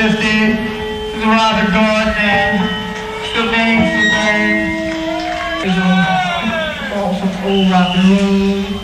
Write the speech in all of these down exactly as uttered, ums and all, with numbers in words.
fifty. This is rather Gordon. Shooting today. This is awesome old rock and roll.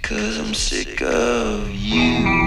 'cause I'm sick of you.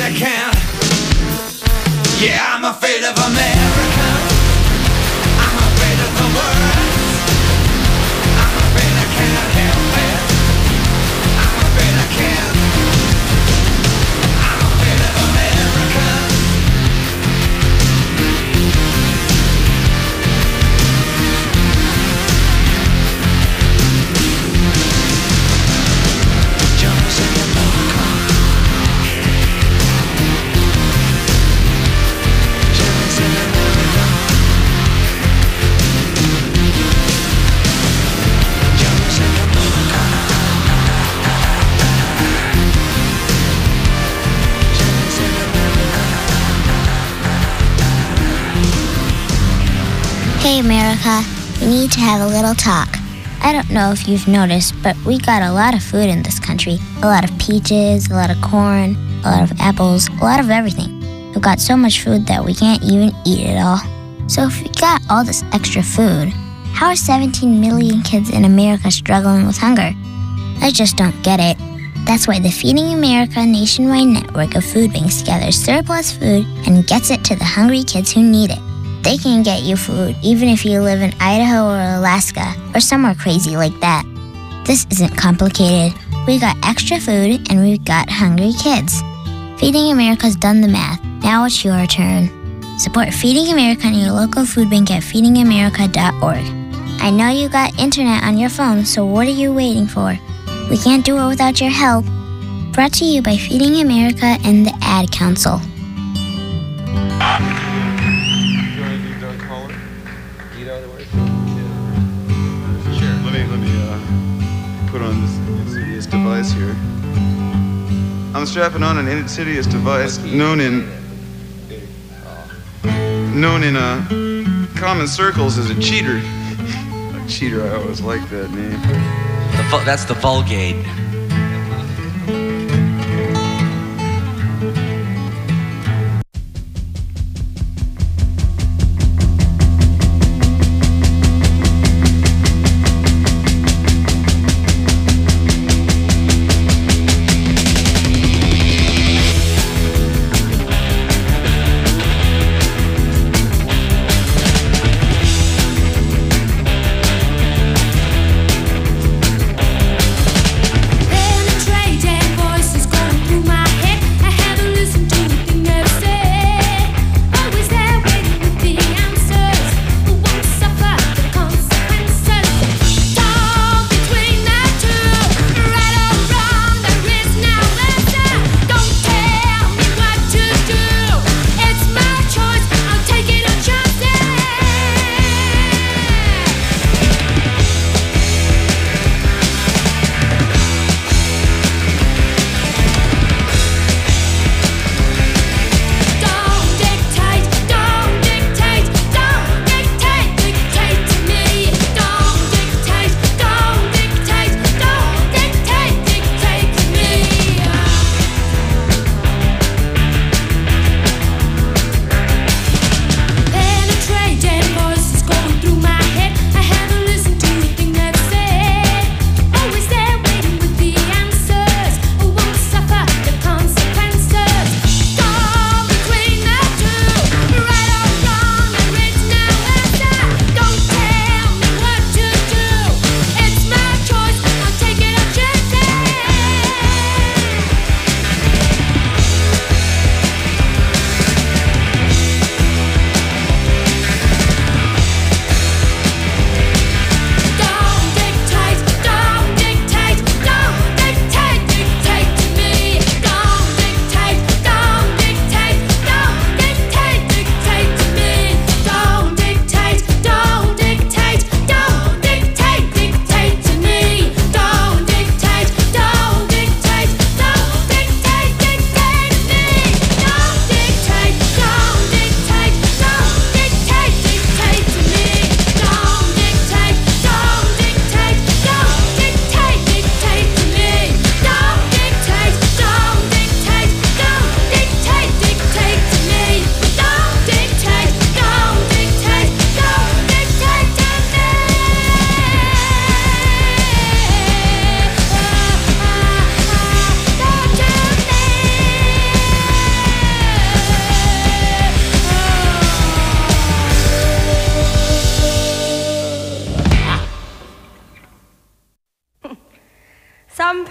I can't. Yeah, I'm afraid of America. I'm afraid of the world. I'm afraid I can't help it. I'm afraid I can't. I'm afraid of America. Jones in America. Jones in America. Jones in America. Jones in America. Hey America, we need to have a little talk. I don't know if you've noticed, but we got a lot of food in this country. A lot of peaches, a lot of corn, a lot of apples, a lot of everything. We've got so much food that we can't even eat it all. So if we got all this extra food, how are seventeen million kids in America struggling with hunger? I just don't get it. That's why the Feeding America nationwide network of food banks gathers surplus food and gets it to the hungry kids who need it. They can get you food even if you live in Idaho or Alaska or somewhere crazy like that. This isn't complicated. We got extra food and we've got hungry kids. Feeding America's done the math. Now it's your turn. Support Feeding America and your local food bank at feeding america dot org. I know you got internet on your phone, so what are you waiting for? We can't do it without your help. Brought to you by Feeding America and the Ad Council. Let me let me uh, put on this insidious device here. I'm strapping on an insidious device known in known in uh, common circles as a cheater. A cheater, I always like that name. The fu- that's the Vulgate.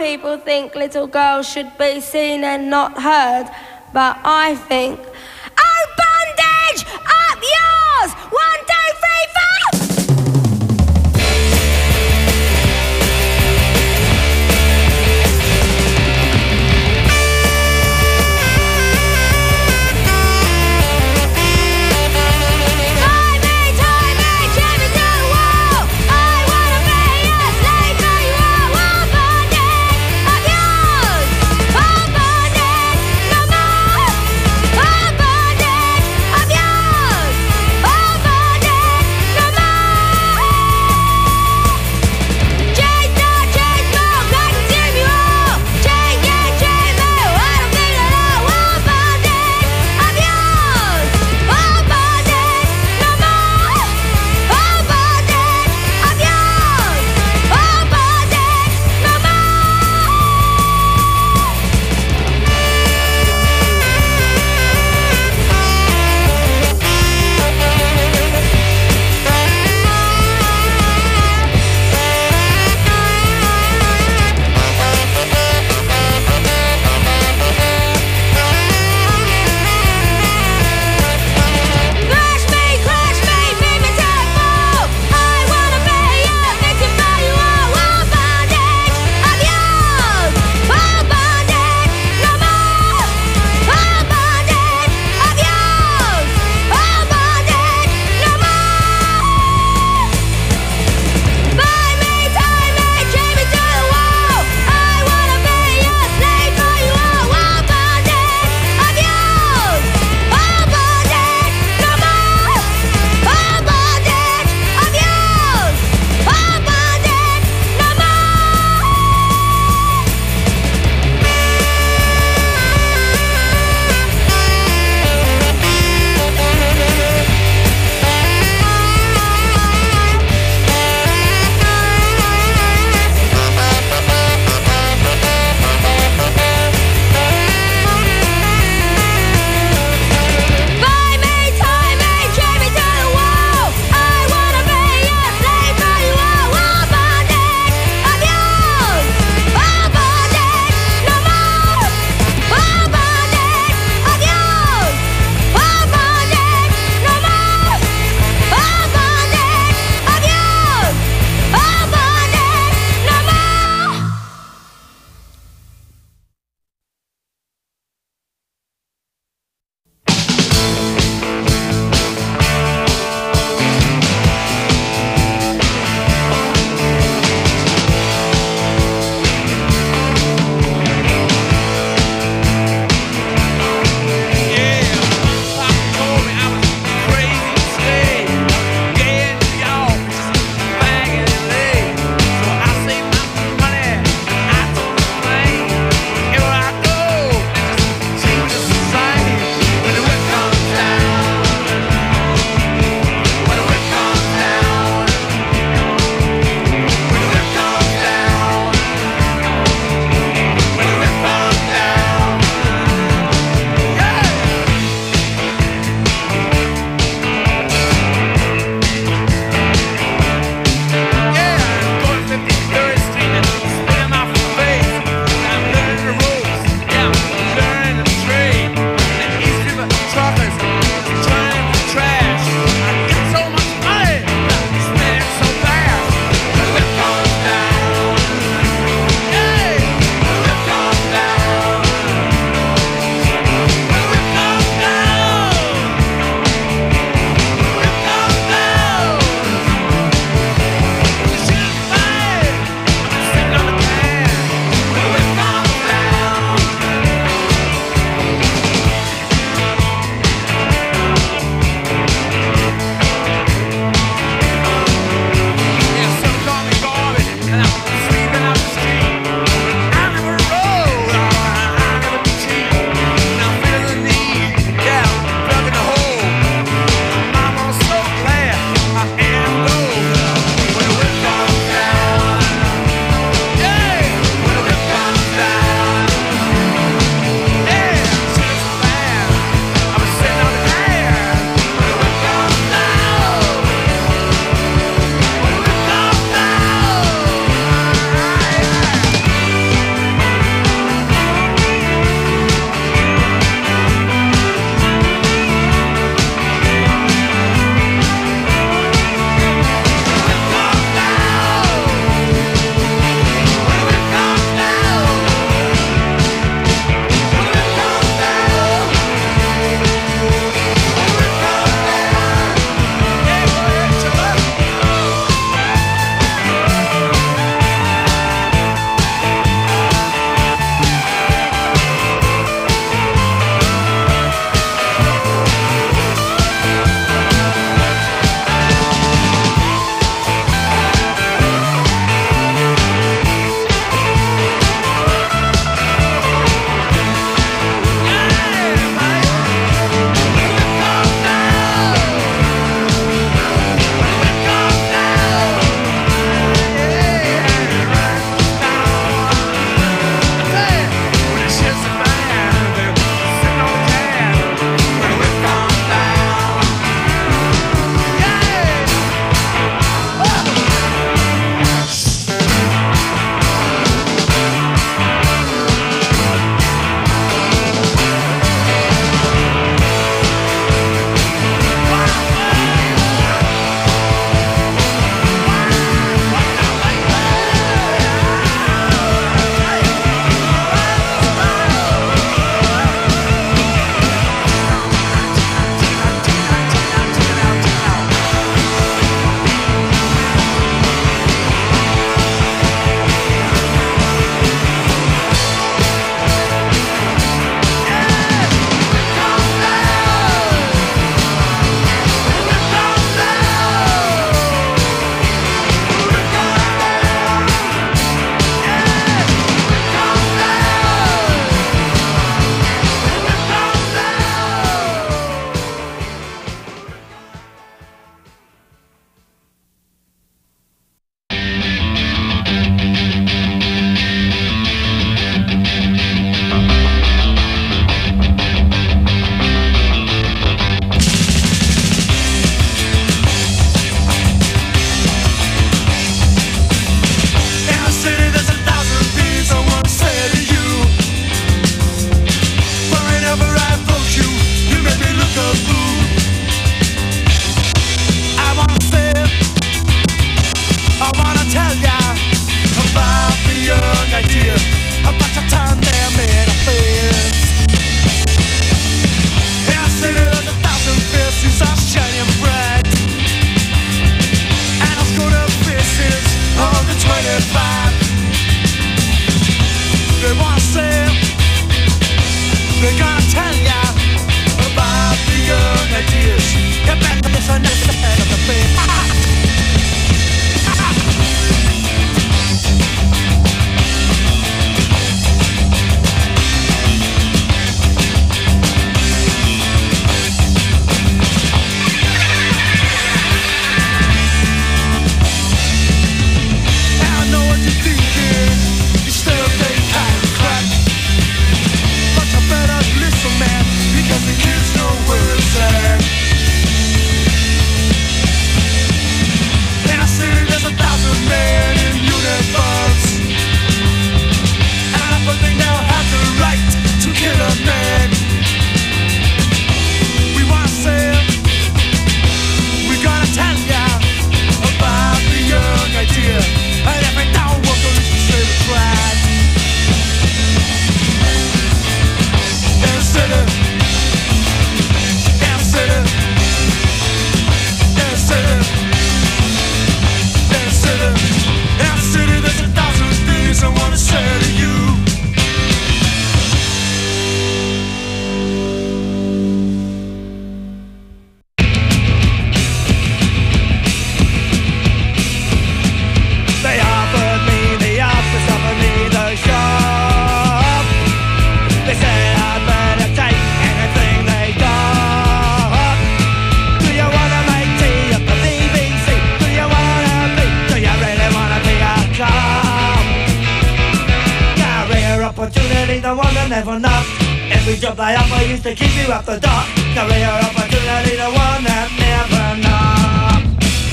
people think little girls should be seen and not heard, but I think, oh, bondage, up yours! One, two, three, four! Bye. job they offer used to keep you up the dock. Career opportunity, the one that never knocks.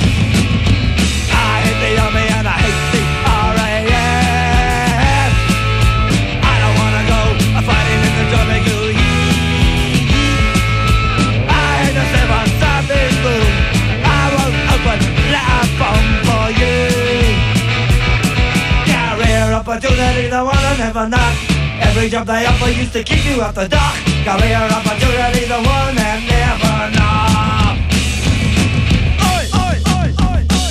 I hate the army and I hate the R A F. I don't wanna go fighting in the W E. I hate the seven Sunday blue. I won't open that bomb for you. Career opportunity, the one that never knocks. Every job they offer used to keep you up the dock. Career opportunity, the one that never knocks. Oi, oi, oi, oi, oi.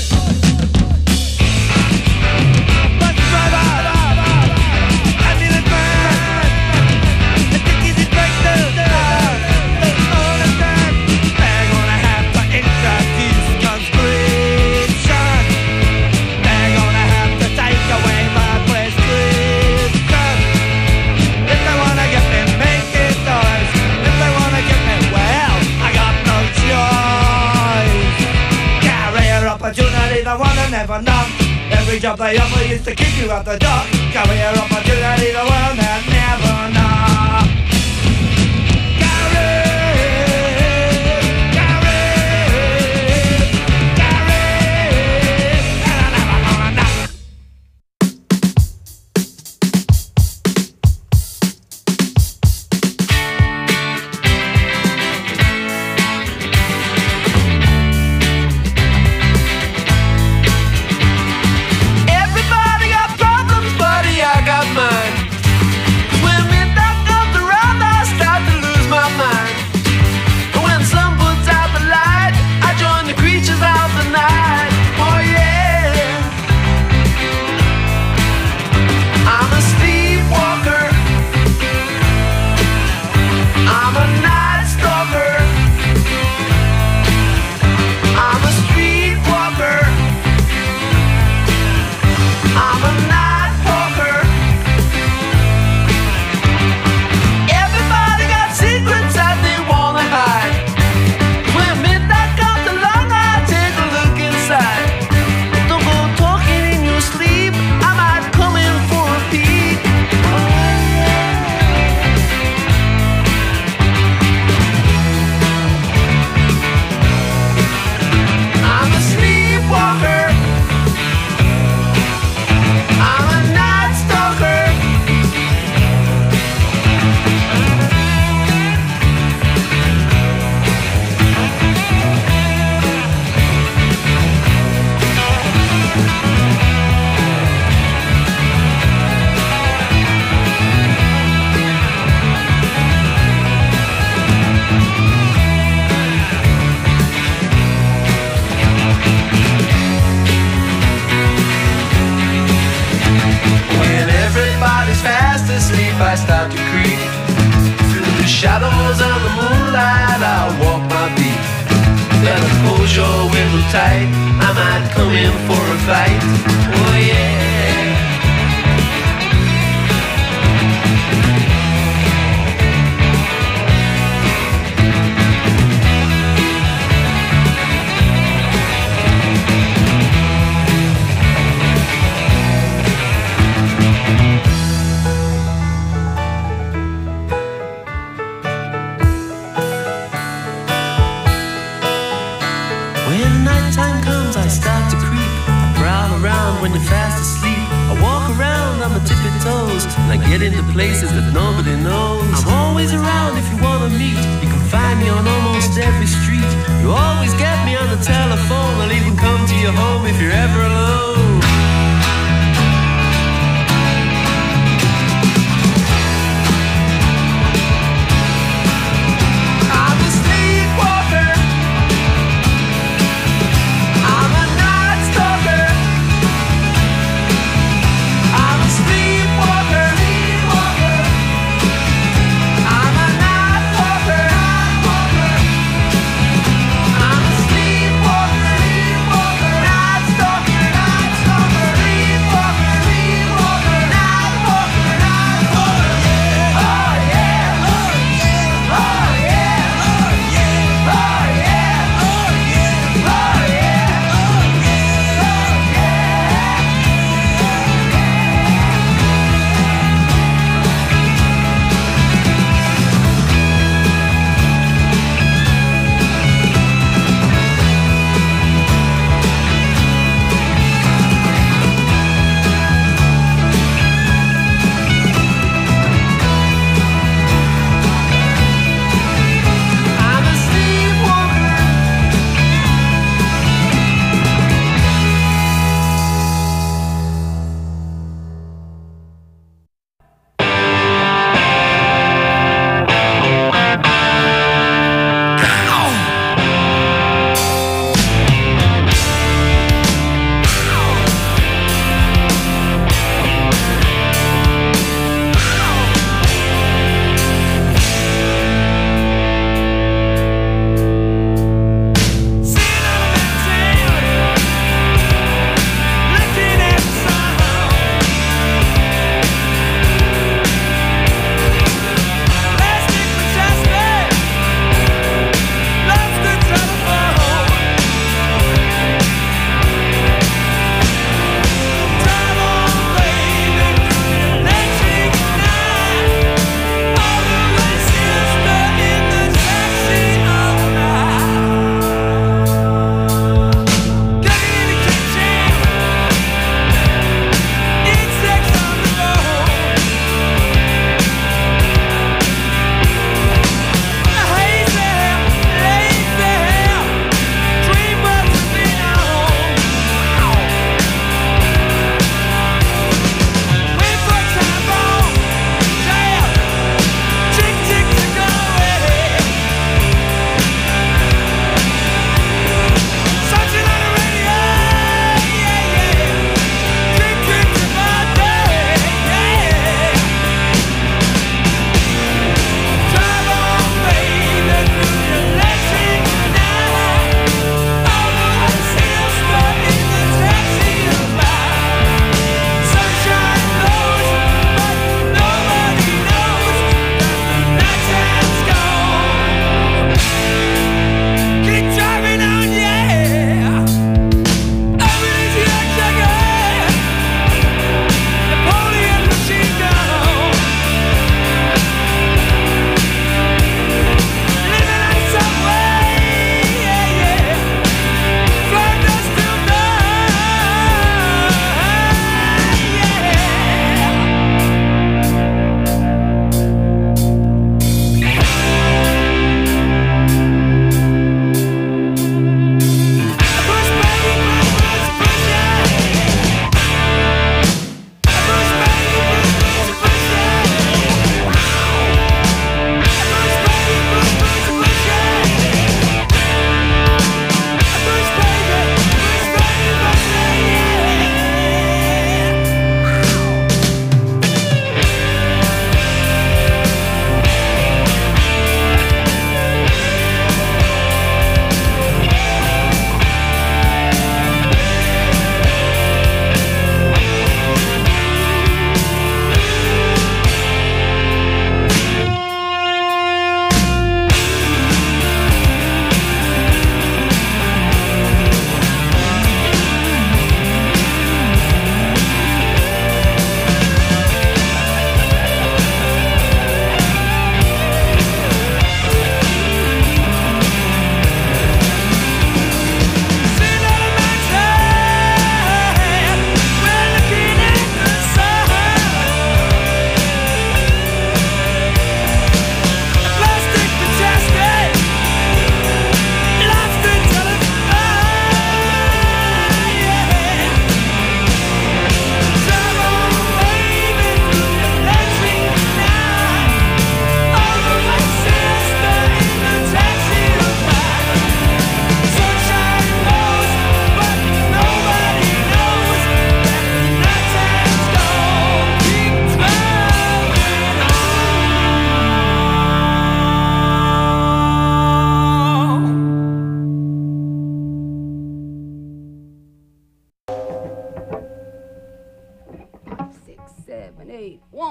Bus driver, ambulance man, the ticket inspector, the owner stand. They're gonna have to introduce conscription. They're gonna have to take away my prescription. If they wanna get me making toys, if they wanna get me, well, I got no choice. Career opportunity, the one that never knocked. Every job they offer used to keep you out the dock. Career opportunity, the one that never knocked. Career, career, career, and I never gonna knock. Everybody got problems, buddy, I got mine. When midnight comes around, I start to lose my mind. And when the sun puts out the light, I join the creatures of the night. Oh yeah, I'm a sleepwalker. I'm a night stalker. I'm a streetwalker. I'm a night walker. Everybody got secrets that they wanna hide. When midnight comes along, I take a look inside. Don't go talking in your sleep, I might come in for a peek. I'm a sleepwalker. I'm a night stalker. When everybody's fast asleep, I start to creep. Through the shadows of the moonlight, I'll walk my beat. Better close your window tight, I might come in for a fight. Oh yeah. When nighttime comes, I start to creep. I prowl around when you're fast asleep. I walk around on my tippy toes, and I get into places that nobody knows. I'm always around if you wanna meet. You can find me on almost every street. You always get me on the telephone. I'll even come to your home if you're ever alone. I'm a sleepwalker. I'm a night stalker. I'm a sleepwalker. I'm a night walker. I'm a sleepwalker. Night stalker.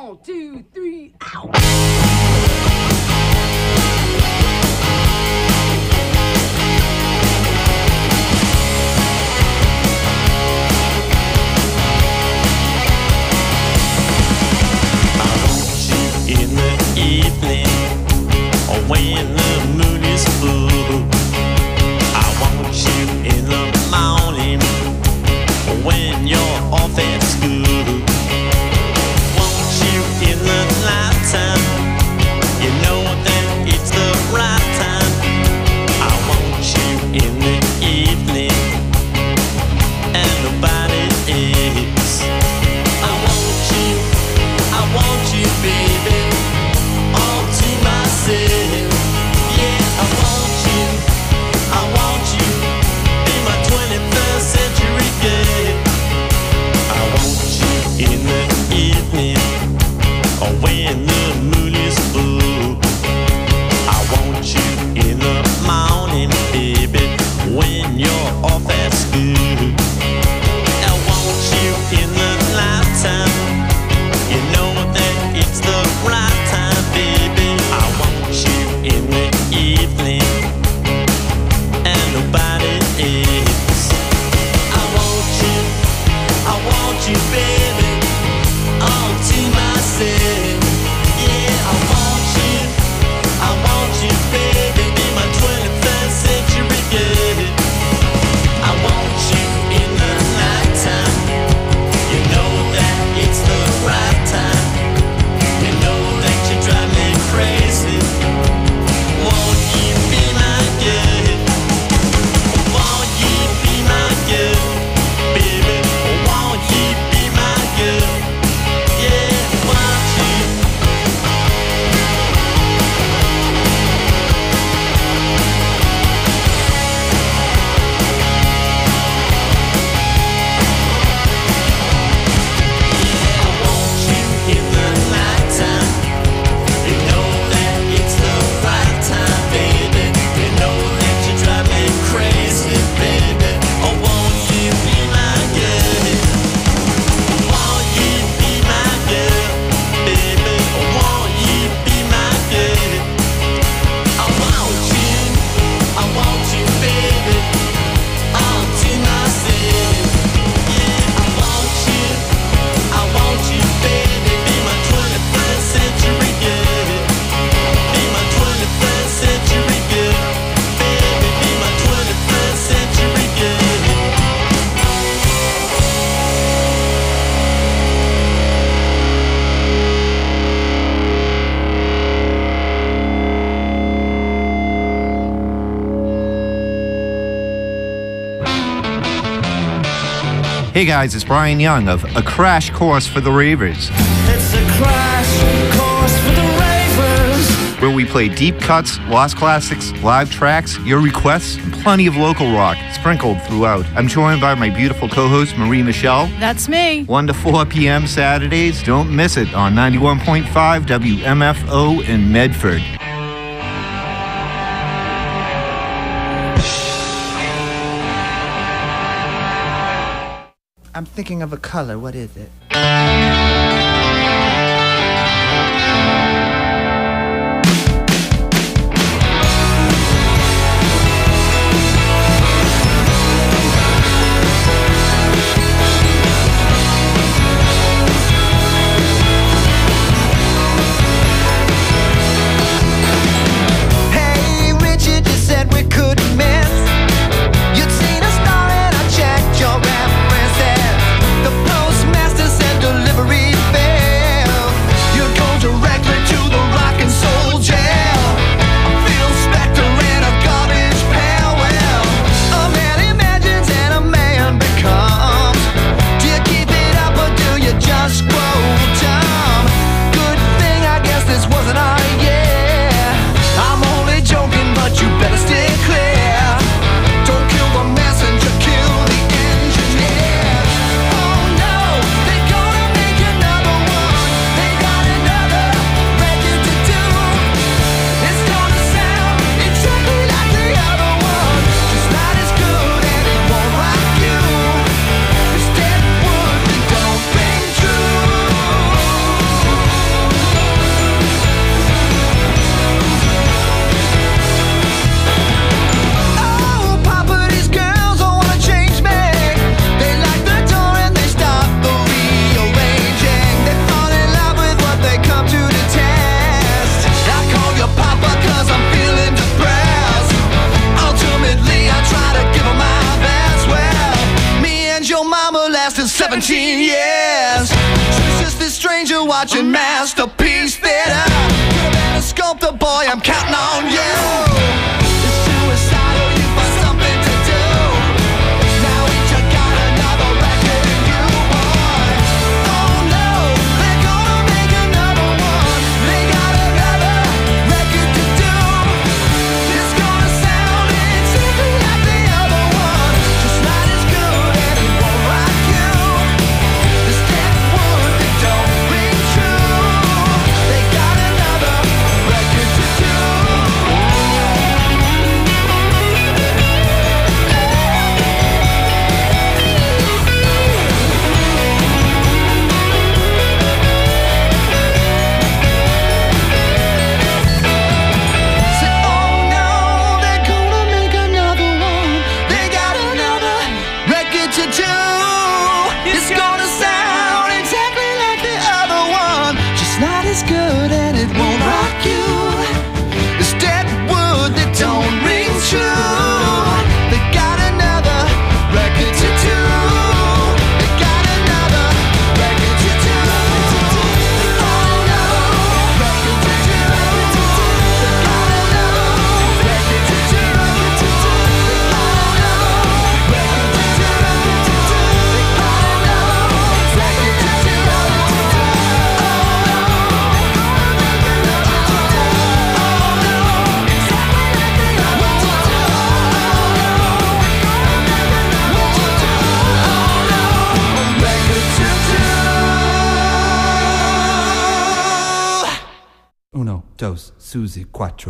One, two, three, ow! In the evening, or when the moon is full, I want you in the morning, when you're off at school. Want you in the nighttime, you know that it's the right time. I want you in the evening, and nobody else. I want you, I want you, baby, all to myself. Yeah, I want you, I want you, be my twenty-first century girl. I want you in the evening, or when the moon is full. I want you in the morning, baby, when you're off at school. I want you in the nighttime, you know that it's the right time, baby. I want you in the evening, and nobody else. I want you, I want you, baby, all to myself. Yeah, I want you, I want you, baby, be my twenty-first century girl. I want you in the nighttime, you know that it's the right time. You know that you drive me crazy. Won't you be my girl? Won't you be my girl, baby? Won't you be my girl? Yeah, won't you? I want you in the nighttime. You know that it's the right time, baby. You know that you drive me crazy, baby. Oh, won't you be my girl? Won't you be my girl, baby? Oh, won't you be my girl? I want you, I want you, baby, all to myself. Yeah, I want you, I want you, baby, be my twenty-first century girl. Be my twenty-first century girl. Baby, be my twenty-first century girl. Hey guys, it's Brian Young of A Crash Course for the Ravers, It's a crash course for the ravers. where we play deep cuts, lost classics, live tracks, your requests, and plenty of local rock sprinkled throughout. I'm joined by my beautiful co-host, Marie Michelle. That's me. one to four p.m. Saturdays. Don't miss it on ninety-one point five W M F O in Medford. I'm thinking of a color. What is it? Hey, Richard, you said we couldn't miss. You'd seen a star and I checked your references. The postmaster said deliver. seventeen years. She's just this stranger watching Masterpiece Theater. Could have been a sculptor, boy, I'm counting on you. It's suicidal, you find something to do. Now each you got another record in you, boy. Oh no, they're gonna make another one. They got another record to do. It's gonna sound exactly like the other one, just not as good and it won't rock you. This dead wood that don't ring true. They got another record to do. Say, oh no, they're gonna make another one. They got another record to do. It's gonna sound exactly like the other one, just not as good and it won't rock you. It's dead wood that don't ring true. They got another record to do. They got another record to do. Oh no, record to do. They got another record to do. Oh no, record to do. They got another record to do. Uno, dos, Susie, quattro.